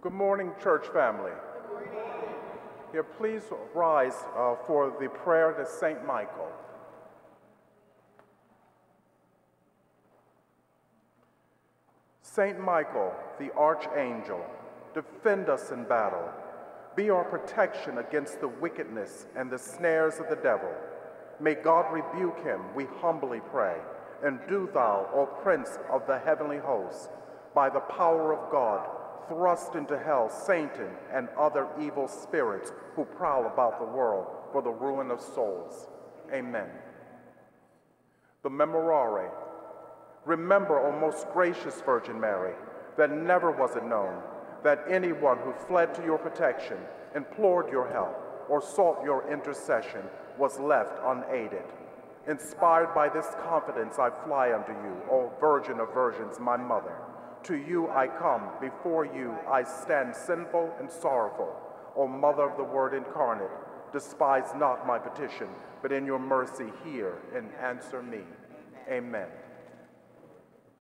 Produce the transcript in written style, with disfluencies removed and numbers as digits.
Good morning, church family. Here, please rise for the prayer to St. Michael. St. Michael, the archangel, defend us in battle. Be our protection against the wickedness and the snares of the devil. May God rebuke him, we humbly pray. And do thou, O Prince of the heavenly hosts, by the power of God, thrust into hell Satan and other evil spirits who prowl about the world for the ruin of souls. Amen. The Memorare. Remember, O most gracious Virgin Mary, that never was it known that anyone who fled to your protection, implored your help, or sought your intercession was left unaided. Inspired by this confidence, I fly unto you, O Virgin of Virgins, my mother. To you I come, before you I stand sinful and sorrowful. O Mother of the Word incarnate, despise not my petition, but in your mercy hear and answer me. Amen.